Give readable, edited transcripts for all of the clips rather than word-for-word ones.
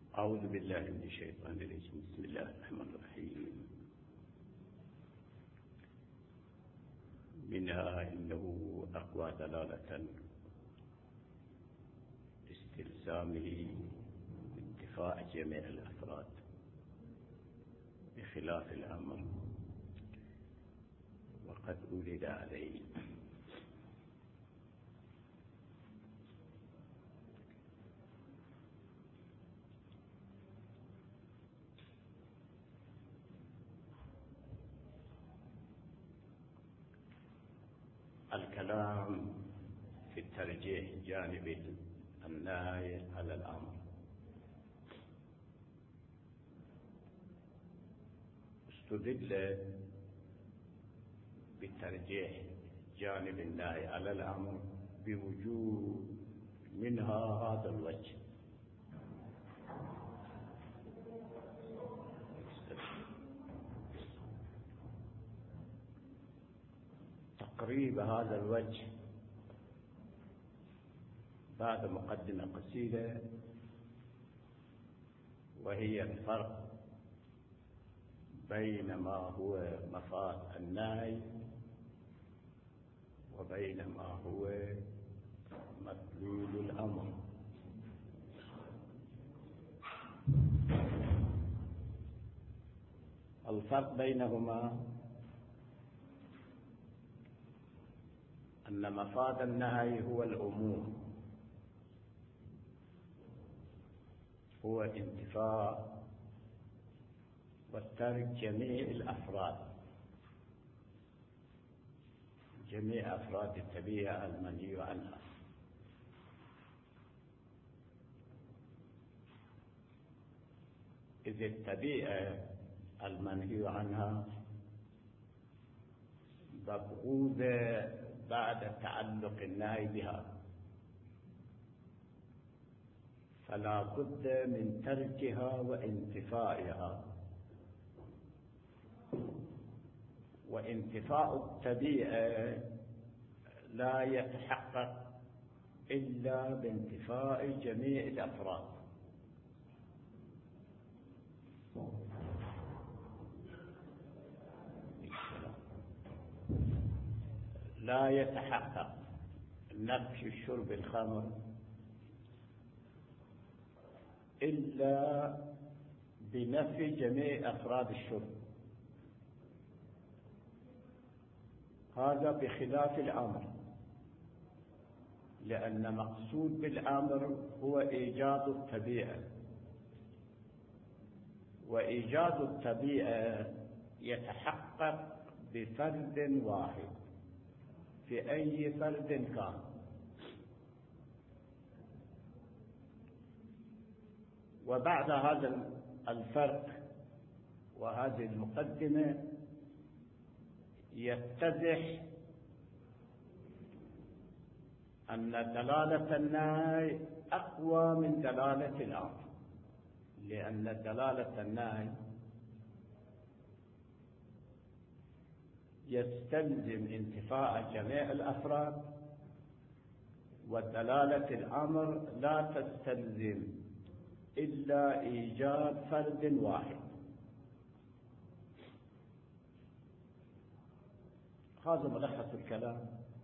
أعوذ بالله من الشيطان الرجيم. بسم الله الرحمن الرحيم. منها إنه أقوى دلالة استلزامه انتفاع جميع الأفراد بخلاف الأمر، وقد أولد عليه. الكلام في الترجيح جانب النهي على الأمر. استدل بترجيح جانب النهي على الأمر بوجود منها هذا الوجه. تقريب هذا الوجه بعد مقدمة قصيرة، وهي الفرق بين ما هو مفاد النهي وبين ما هو مدلول الأمر. الفرق بينهما أن مفاد النهي هو العموم، هو انتفاع وترك جميع الأفراد، جميع أفراد الطبيعة المنهي عنها. إذ الطبيعة المنهي عنها مبعوثة بعد تعلق النهي بها، فلا بد من تركها وانتفائها. وانتفاء الطبيعة لا يتحقق إلا بانتفاء جميع الأفراد. لا يتحقق نفي شرب الخمر إلا بنفي جميع أفراد الشرب. هذا بخلاف الأمر، لأن مقصود بالأمر هو إيجاد الطبيعة، وإيجاد الطبيعة يتحقق بفرد واحد في أي فرد كان. وبعد هذا الفرق وهذه المقدمة يتضح أن دلالة النهي أقوى من دلالة الأمر، لأن دلالة النهي يستلزم انتفاء جميع الأفراد، ودلالة الأمر لا تستلزم إلا إيجاد فرد واحد. هذا ملخص الكلام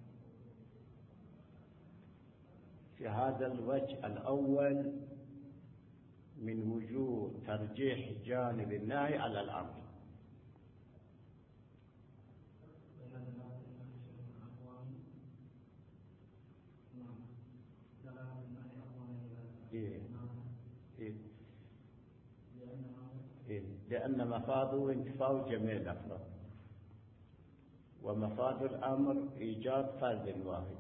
في هذا الوجه الأول من وجوه ترجيح جانب النهي على الأمر. لأن مفاده انتفاء جميع الأفراد، ومفاد الأمر إيجاد فرد واحد.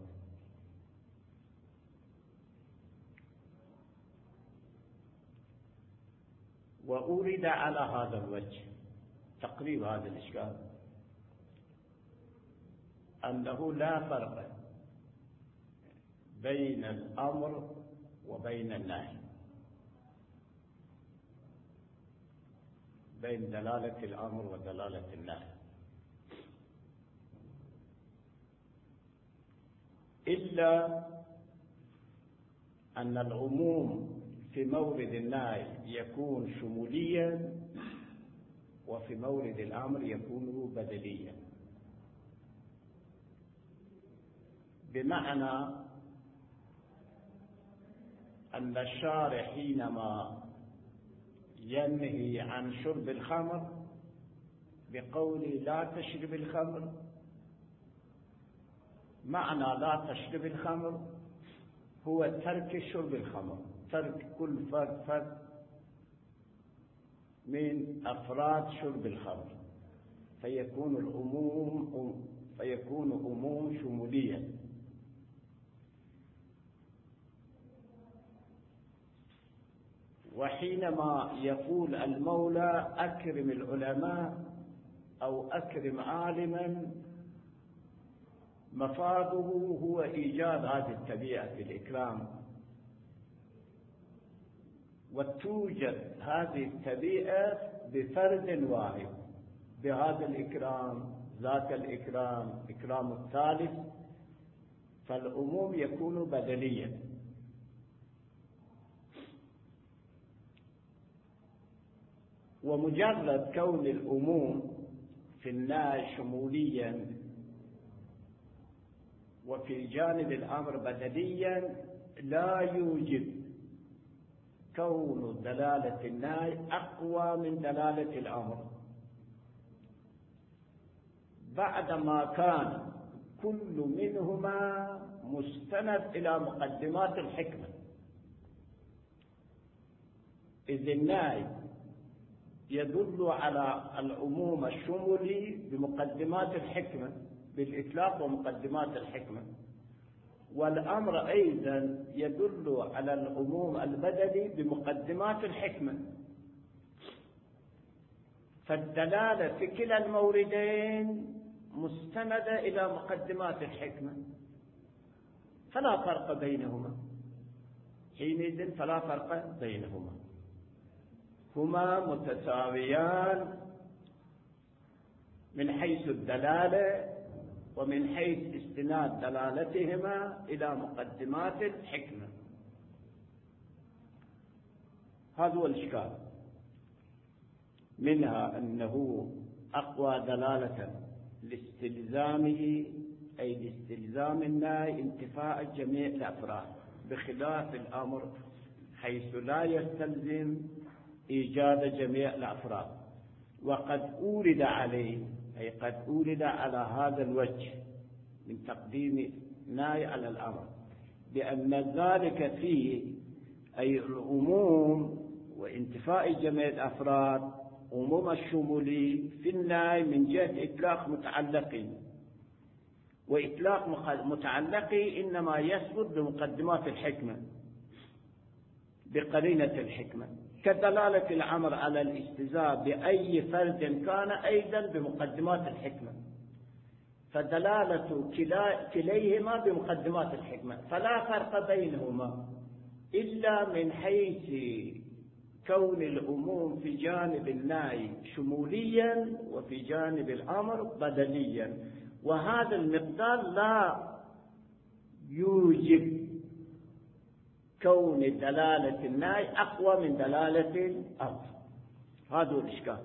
وأورد على هذا الوجه تقريب هذا الإشكال أنه لا فرق بين الأمر وبين النهي، بين دلالة الأمر ودلالة النهي، إلا أن العموم في مورد النهي يكون شموليا، وفي مورد الأمر يكون بدليا. بمعنى أن الشارع حينما ينهي عن شرب الخمر بقول لا تشرب الخمر، معنى لا تشرب الخمر هو ترك شرب الخمر، ترك كل فرد من أفراد شرب الخمر، فيكون أموم شموليا. وحينما يقول المولى أكرم العلماء أو أكرم عالما، مفاده هو إيجاد هذه التبيعة بالإكرام، وتوجد هذه التبيعة بفرد واحد، بهذا الإكرام، ذاك الإكرام، إكرام الثالث، فالعموم يكون بدليا. ومجرد كون العموم في النهي شموليا وفي جانب الأمر بدليا لا يوجب كون دلالة النهي أقوى من دلالة الأمر، بعدما كان كل منهما مستند إلى مقدمات الحكمة. إذ النهي يدل على العموم الشمولي بمقدمات الحكمة، بالإطلاق ومقدمات الحكمة، والأمر أيضا يدل على العموم البدلي بمقدمات الحكمة. فالدلالة في كلا الموردين مستندة إلى مقدمات الحكمة، فلا فرق بينهما، حينئذ فلا فرق بينهما، هما متساويان من حيث الدلالة ومن حيث استناد دلالتهما إلى مقدمات الحكمة. هذا هو الإشكال، منها أنه أقوى دلالة لاستلزامه، أي لاستلزام النهي انتفاء جميع الأفراد، بخلاف الأمر حيث لا يستلزم إيجاد جميع الأفراد. وقد أورد عليه، أي قد أورد على هذا الوجه من تقديم النهي على الأمر، بأن ذلك فيه أي العموم وانتفاء جميع الأفراد، عموم الشمولي في النهي من جهة إطلاق متعلقي، وإطلاق متعلقي إنما يثبت بمقدمات الحكمة بقرينة الحكمة، كدلالة الأمر على الاستزاء بأي فرد كان أيضا بمقدمات الحكمة، فدلالة كليهما بمقدمات الحكمة، فلا فرق بينهما إلا من حيث كون العموم في جانب النهي شموليا وفي جانب الأمر بدليا، وهذا المقدار لا يوجب كون دلالة النهي أقوى من دلالة الأمر. هذا هو الإشكال.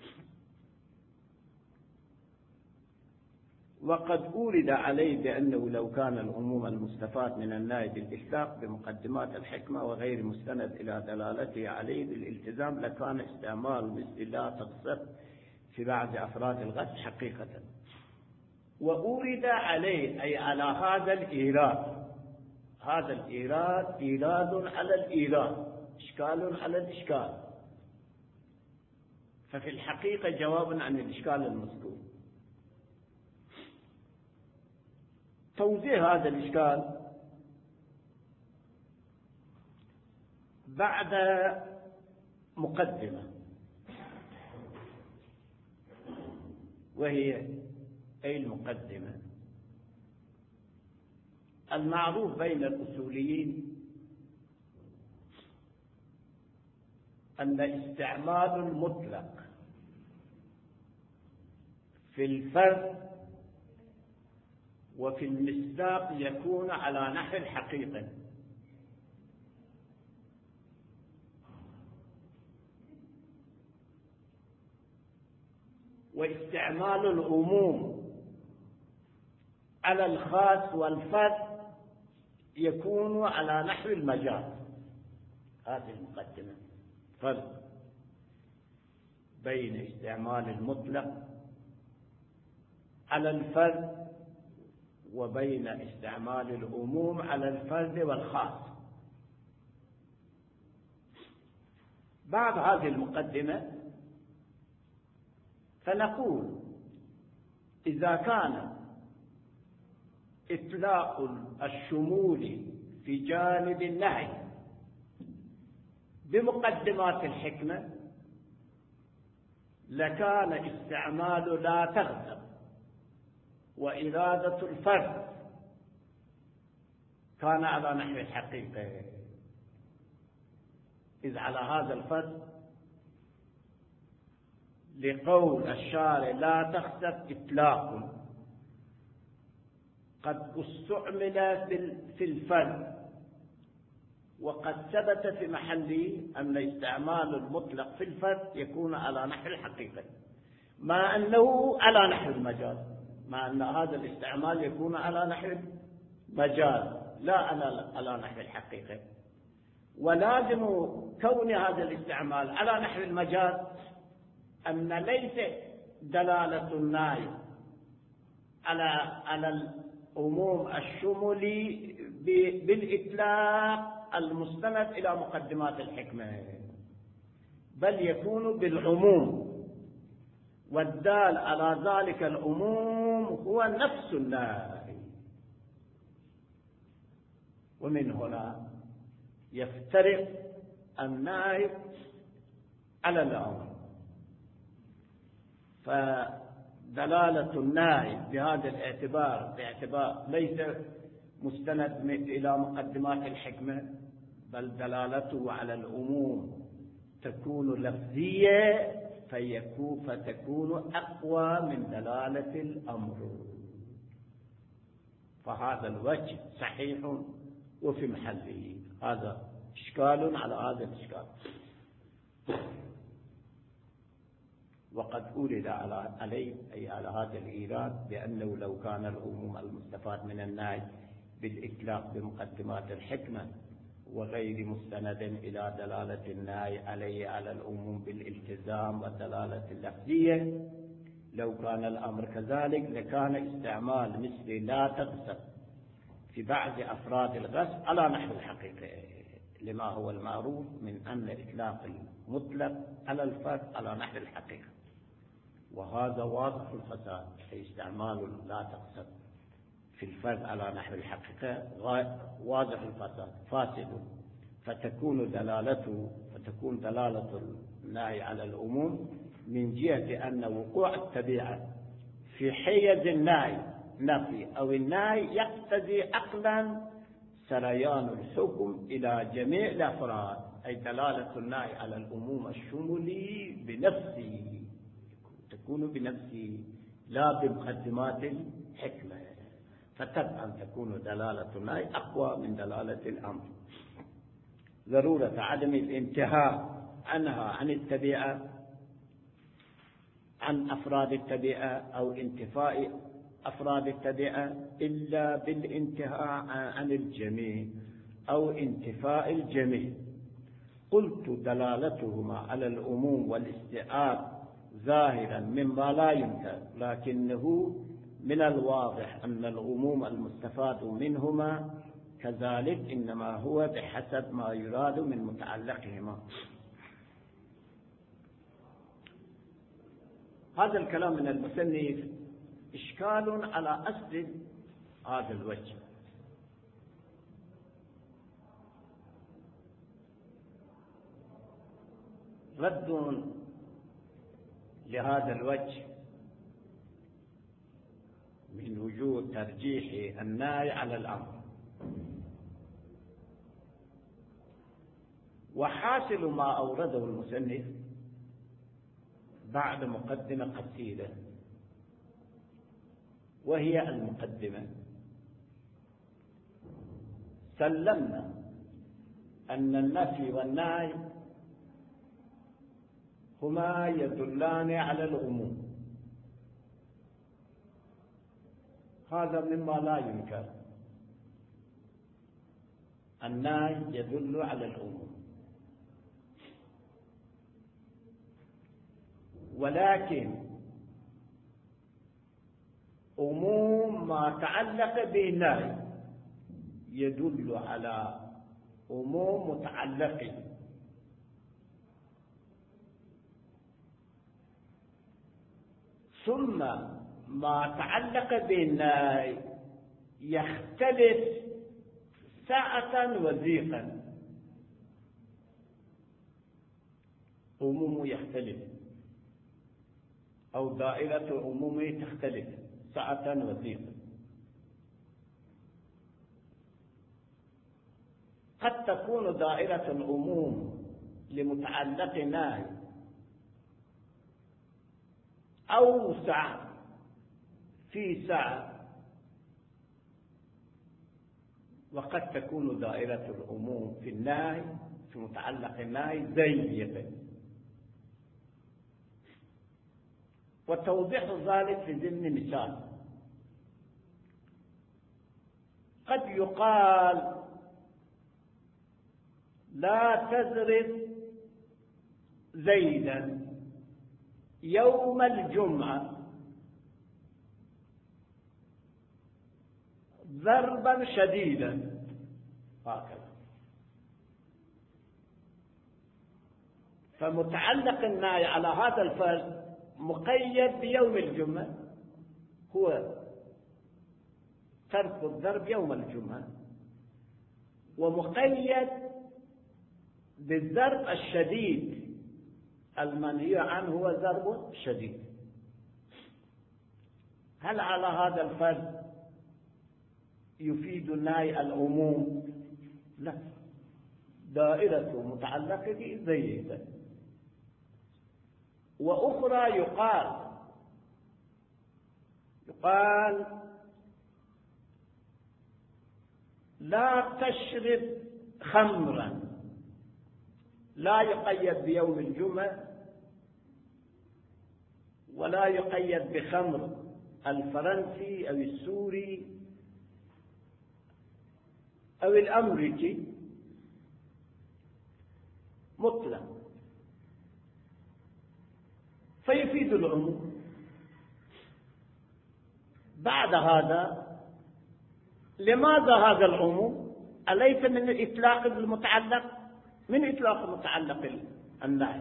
وقد أورد عليه بأنه لو كان العموم المستفاد من النهي بالإطلاق بمقدمات الحكمة وغير مستند إلى دلالته عليه بالالتزام لكان استعمال مثل لا تقصر في بعض أفراد الغش حقيقة. وأورد عليه أي على هذا الإيراد، هذا الإيراد إيراد على الإيراد، إشكال على الإشكال، ففي الحقيقة جواب عن الإشكال المذكور. توضيح هذا الإشكال بعد مقدمة، وهي أي المقدمة. المعروف بين الأصوليين أن استعمال المطلق في الفرد وفي المصداق يكون على نحو الحقيقة، واستعمال العموم على الخاص والفرد يكون على نحو المجاز. هذه المقدمة. فرق بين استعمال المطلق على الفرد وبين استعمال العموم على الفرد والخاص. بعد هذه المقدمة فنقول إذا كان إطلاق الشمول في جانب النهي بمقدمات الحكمة لكان استعمال لا تغضب وإرادة الفرد كان على نحو الحقيقة، إذ على هذا الفرد لقول الشارع لا تخسف إطلاق قد استعمل في الفرد، وقد ثبت في محله أن استعمال المطلق في الفرد يكون على نحو الحقيقة، مع أنه على نحو المجاز، مع أن هذا الاستعمال يكون على نحو المجاز لا على نحو الحقيقة. ولازم كون هذا الاستعمال على نحو المجاز أن ليس دلالة النهي على العموم الشمولي بالإطلاق المستند إلى مقدمات الحكمة، بل يكون بالعموم، والدال على ذلك العموم هو نفس النهي. ومن هنا يفترق النهي على الأمر. فدلالة النهي بهذا الاعتبار باعتبار ليس مستند إلى مقدمات الحكمة، بل دلالته على العموم تكون لفظية فتكون أقوى من دلالة الأمر. فهذا الوجه صحيح وفي محله. هذا إشكال على هذا الإشكال. وقد أورد عليه أي على هذا الإيراد بأنه لو كان العموم المستفاد من النهي بالإطلاق بمقدمات الحكمة وغير مستند إلى دلالة النهي عليه على العموم بالالتزام والدلالة اللفظية، لو كان الأمر كذلك لكان استعمال مثل لا تغصب في بعض أفراد الغصب على نحو الحقيقة، لما هو المعروف من أن إطلاق المطلق على الفرد على نحو الحقيقة، وهذا واضح الفساد. أي استعمال لا تغصب في الفرد على نحو الحقيقة واضح الفساد فاسد، فتكون دلالة النهي على العموم من جهة أن وقوع التبعة في حيز النهي نفي أو النهي يقتضي عقلا سريان الحكم إلى جميع الأفراد، أي دلالة النهي على العموم الشمولي بنفسه تكون بنفسه لا بمقدمات الحكمة، فطبعا تكون دلالة النهي أقوى من دلالة الأمر. ضرورة عدم الانتهاء عنها عن التبعة عن أفراد التبعة أو انتفاء أفراد التبعة إلا بالانتهاء عن الجميع أو انتفاء الجميع. قلت دلالتهما على العموم والاستعارة ظاهرا مما لا ينكر، لكنه من الواضح أن العموم المستفاد منهما كذلك إنما هو بحسب ما يراد من متعلقهما. هذا الكلام من المصنف إشكال على أصل هذا الوجه. رد لهذا الوجه من وجود ترجيح النهي على الأمر، وحاصل ما أورده المصنف بعد مقدمة قصيرة، وهي المقدمة: سلمنا أن النفي والنهي هما يدلان على العموم، هذا مما لا ينكر. النهي يدل على العموم، ولكن عموم ما تعلق بالنهي يدل على عموم متعلق، ثم ما تعلق بالنهي يختلف سعة وضيقا. عموم يختلف، أو دائرة عموم تختلف سعة وضيقا. قد تكون دائرة العموم لمتعلق نهي أوسع في سعة، وقد تكون دائرة العموم في النهي في متعلق النهي ضيقة. وتوضيح ذلك في ضمن مثال. قد يقال لا تضرب زيدا يوم الجمعة ضربا شديدا، هكذا. فمتعلق النهي على هذا الفرد مقيد بيوم الجمعة، هو ترك الضرب يوم الجمعة، ومقيد بالضرب الشديد المنهي عنه هو ضرب شديد. هل على هذا الفرد يفيد النهي العموم؟ لا، دائرة متعلقة به ضيقة. وأخرى يقال لا تشرب خمرا، لا يقيد بيوم الجمعة ولا يقيد بخمر الفرنسي أو السوري أو الأمريكي، مطلق، فيفيد العموم. بعد هذا لماذا هذا العموم؟ أليس من الإطلاق المتعلق؟ من إطلاق متعلق النهي.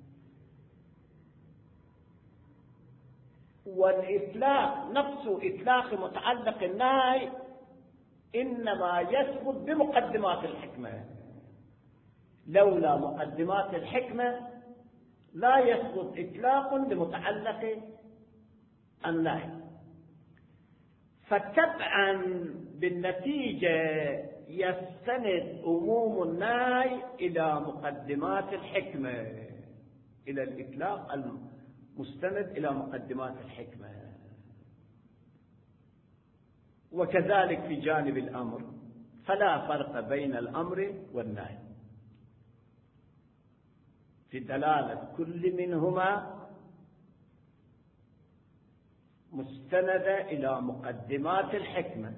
والإطلاق نفسه إطلاق متعلق النهي إنما يثبت بمقدمات الحكمة، لولا مقدمات الحكمة لا يثبت إطلاق لمتعلق النهي. فتبعا بالنتيجة يستند عموم النهي إلى مقدمات الحكمة، إلى الإطلاق المستند إلى مقدمات الحكمة. وكذلك في جانب الأمر، فلا فرق بين الأمر والنهي، في دلالة كل منهما مستندة إلى مقدمات الحكمة.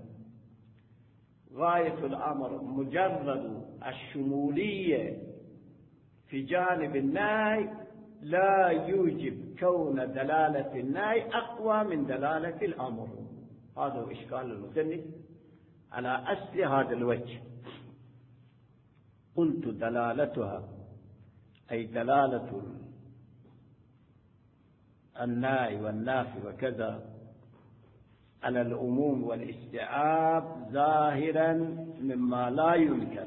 غاية الأمر مجرد الشمولية في جانب النهي لا يوجب كون دلالة النهي أقوى من دلالة الأمر. هذا هو إشكال المصنف على أصل هذا الوجه. قلت دلالتها أي دلالة النهي والنافي وكذا على العموم والاستيعاب ظاهرا مما لا ينكر،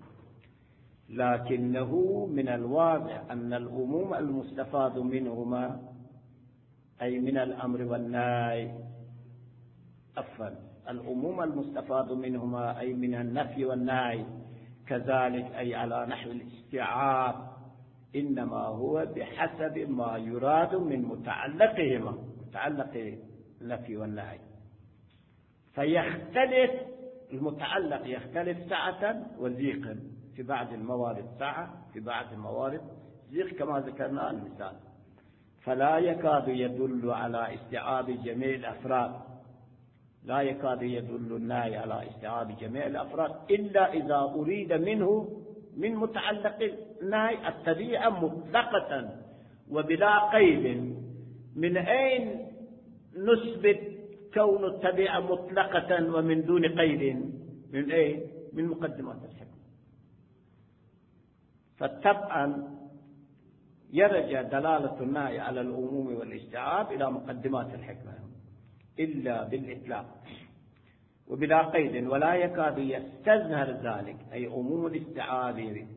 لكنه من الواضح أن العموم المستفاد منهما أي من الأمر والنهي العموم المستفاد منهما أي من النفي والنهي كذلك أي على نحو الاستيعاب إنما هو بحسب ما يراد من متعلقهما، متعلق النفي والنهي. فيختلف المتعلق، يختلف سعة وضيقا، في بعض الموارد سعة، في بعض الموارد ضيق كما ذكرنا المثال. فلا يكاد يدل على استيعاب جميع الأفراد، لا يكاد يدل النهي على استيعاب جميع الأفراد إلا إذا أريد منه من متعلق النهي الطبيعة مطلقة وبلا قيد. من أين نثبت كون الطبيعة مطلقة ومن دون قيد؟ من أين؟ من مقدمات الحكمة. فطبعا يرجع دلالة النهي على العموم والاستيعاب إلى مقدمات الحكمة إلا بالإطلاق وبلا قيد، ولا يكاد يستظهر ذلك أي عموم الاستيعاب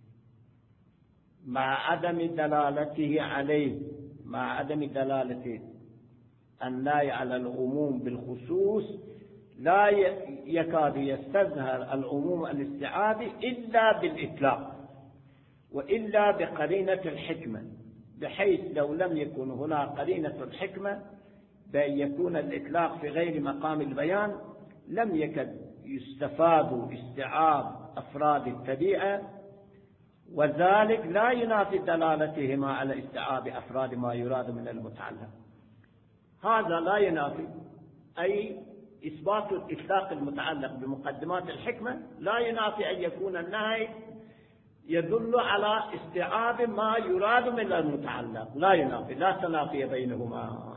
مع عدم دلالته عليه، مع عدم دلالة النهي على العموم بالخصوص، لا يكاد يستظهر العموم الاستيعابي إلا بالإطلاق وإلا بقرينة الحكمة، بحيث لو لم يكن هنا قرينة الحكمة بأن يكون الإطلاق في غير مقام البيان لم يكد يستفاد استيعاب أفراد الطبيعة، وذلك لا ينافي دلالتهما على استيعاب أفراد ما يراد من المتعلق. هذا لا ينافي، أي إثبات الإطلاق المتعلق بمقدمات الحكمة لا ينافي أن يكون النهي يدل على استيعاب ما يراد من المتعلق، لا ينافي، لا تنافي بينهما.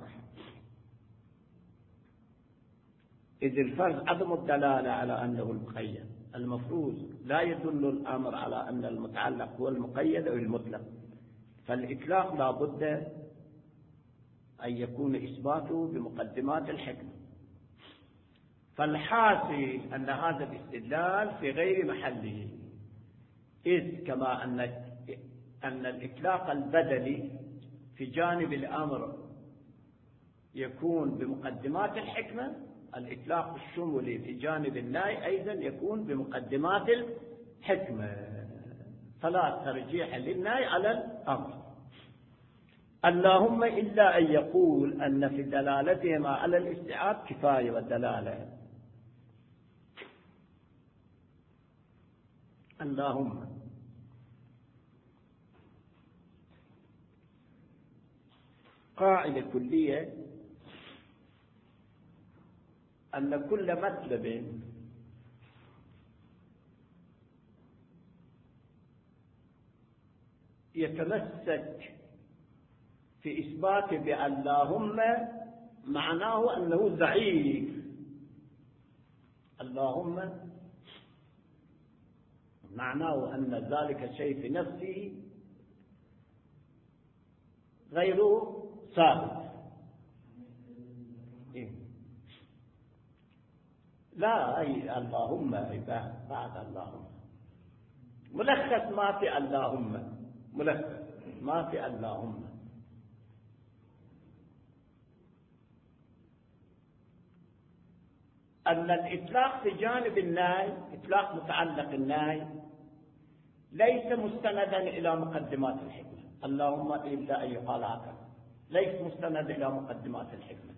إذ الفرض عدم الدلالة على أنه المقيد، المفروض لا يدل الأمر على أن المتعلق هو المقيد أو المطلق، فالإطلاق لا بد أن يكون إثباته بمقدمات الحكمة. فالحاصل أن هذا الاستدلال في غير محله، إذ كما أن الإطلاق البدلي في جانب الأمر يكون بمقدمات الحكمة، الإطلاق الشمولي في جانب النهي أيضا يكون بمقدمات الحكمة، فلا ترجيح للنهي على الأمر. اللهم إلا أن يقول أن في دلالتهما على الاستيعاب كفاية والدلالة. اللهم قاعدة كلية أن كل مطلب يتمسك في إثبات بألهما معناه أنه ضعيف. اللهم معناه أن ذلك الشيء في نفسه غير ثابت. لا أي اللهم بعد اللهم ملخص ما في اللهم، ملخص ما في اللهم. أن الإطلاق في جانب النهي، إطلاق متعلق النهي، ليس مستندا إلى مقدمات الحكمة. اللهم إلا أن يقال هكذا، ليس مستند إلى مقدمات الحكمة،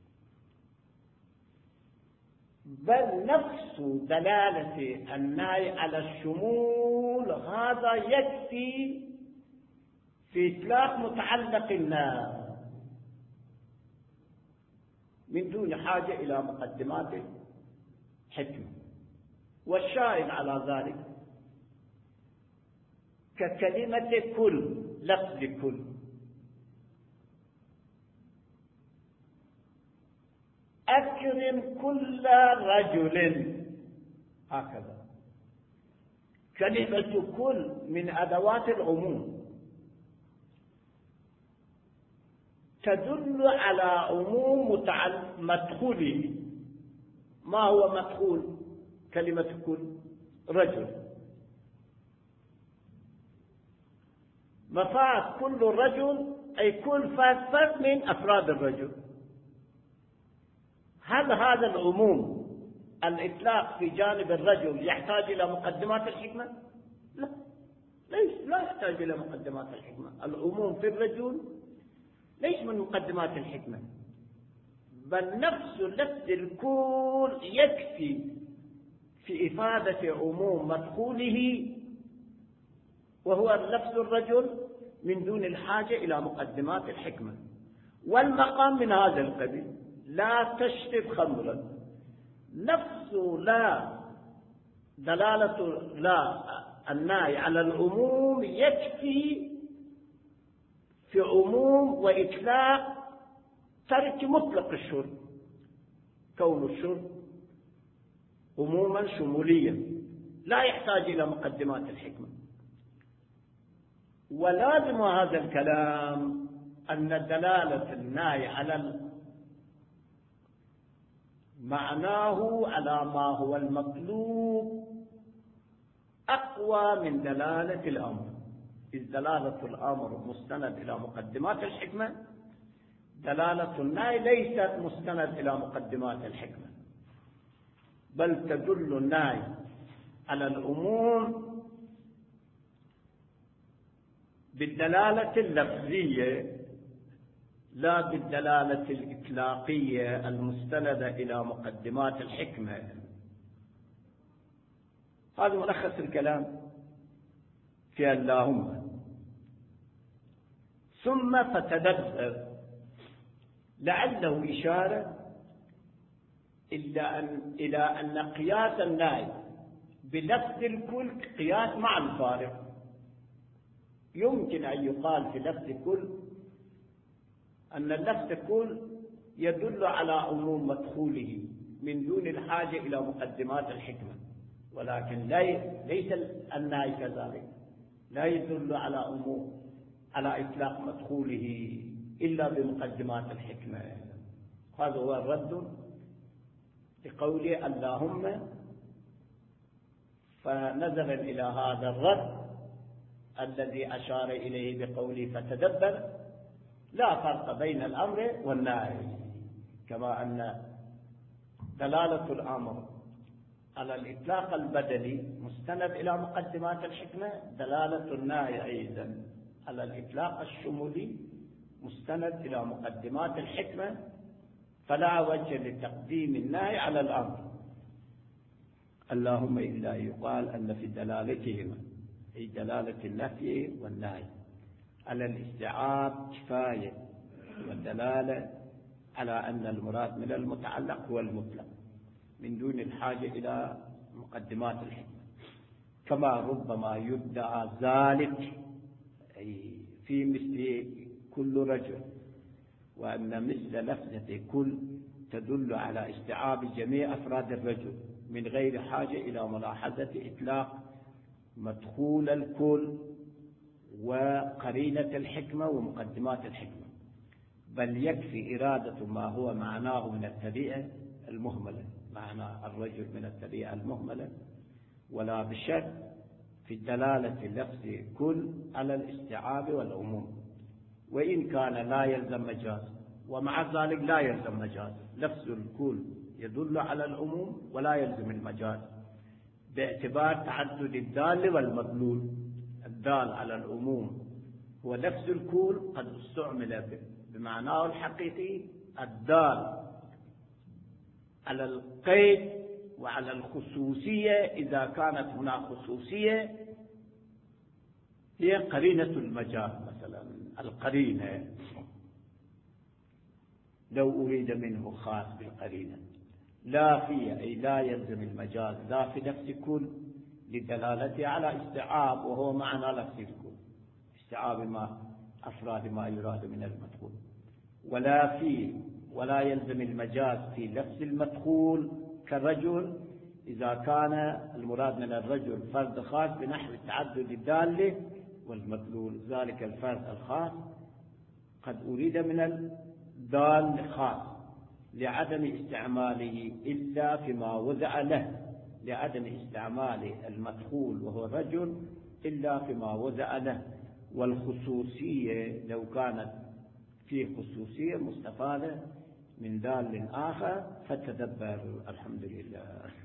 بل نفس دلالة النهي على الشمول هذا يكفي في إطلاق متعلق النهي من دون حاجة إلى مقدمات الحكمة. والشاهد على ذلك ككلمة كل، لفظ كل، أكرم كل رجل، هكذا. كلمة كل من أدوات العموم تدل على عموم مدخوله. ما هو مدخول كلمة كل؟ رجل. مفاد كل رجل أي كل فرد من أفراد الرجل. هل هذا العموم الإطلاق في جانب الرجل يحتاج إلى مقدمات الحكمة؟ لا، لا يحتاج إلى مقدمات الحكمة. العموم في الرجل ليس من مقدمات الحكمة، بل نفس لفظ الكل يكفي في إفادة عموم مدخوله وهو لفظ الرجل من دون الحاجة إلى مقدمات الحكمة. والمقام من هذا القبيل: لا تشرب خمرا، نفس لا دلالة لا النهي على العموم يكفي في عموم وإطلاق ترك مطلق الشرب، كون الشرب عموما شموليا لا يحتاج إلى مقدمات الحكمة. ولازم هذا الكلام أن دلالة النهي على معناه على ما هو المطلوب أقوى من دلالة الأمر، إذ دلالة الأمر مستند إلى مقدمات الحكمة، دلالة النهي ليست مستند إلى مقدمات الحكمة، بل تدل النهي على العموم بالدلالة اللفظية لا بالدلالة الإطلاقية المستندة إلى مقدمات الحكمة. هذا ملخص الكلام في اللهم. ثم فتدبر، لعله إشارة إلى أن قياس النهي بلفظ الكل قياس مع الفارق. يمكن أن يقال في لفظ كل أن اللفظ كل يدل على عموم مدخوله من دون الحاجة إلى مقدمات الحكمة، ولكن ليس النهي كذلك، لا يدل على عموم على إطلاق مدخوله إلا بمقدمات الحكمة. هذا هو الرد لقول اللهم. فنظرا إلى هذا الرد الذي أشار إليه بقوله فتدبر، لا فرق بين الأمر والنهي، كما أن دلالة الأمر على الإطلاق البدني مستند إلى مقدمات الحكمة، دلالة النهي أيضا على الإطلاق الشمولي مستند إلى مقدمات الحكمة، فلا وجه لتقديم النهي على الأمر. اللهم إلا يقال أن في دلالتهما، أي دلالة النفي والنهي، على الاستيعاب كفاية، والدلالة على أن المراد من المتعلق هو المطلق من دون الحاجة إلى مقدمات الحكمة، كما ربما يدعى ذلك في مثل كل رجل، وأن مثل لفظة كل تدل على استيعاب جميع أفراد الرجل من غير حاجة إلى ملاحظة إطلاق مدخول الكل وقرينة الحكمة ومقدمات الحكمة، بل يكفي إرادة ما هو معناه من الطبيعة المهملة، معنى الرجل من الطبيعة المهملة، ولا بشك في الدلالة اللفظ كل على الاستيعاب والعموم، وإن كان لا يلزم مجاز، ومع ذلك لا يلزم مجاز. لفظ الكل يدل على العموم ولا يلزم المجاز باعتبار تعدد الدال والمدلول. الدال على العموم هو لفظ الكل قد استعمل بمعناه الحقيقي، الدال على القيد وعلى الخصوصية إذا كانت هناك خصوصية هي قرينة المجاز. مثلا القرينة لو أريد منه خاص بالقرينة، لا في أي لا يلزم المجاز لا في نفس كل لدلالته على استيعاب، وهو معنى لفظ الكل استيعاب ما أفراد ما يراد من المدخول، ولا يلزم المجاز في لفظ المدخول كالرجل إذا كان المراد من الرجل فرد خاص بنحو تعدد الدالة والمدلول. ذلك الفرد الخاص قد أريد من الدال خاص لعدم استعماله إلا فيما وضع له، لعدم استعمال المدخول وهو الرجل إلا فيما وضع له. والخصوصية لو كانت في خصوصية مستفادة من دال آخر فتدبر. الحمد لله.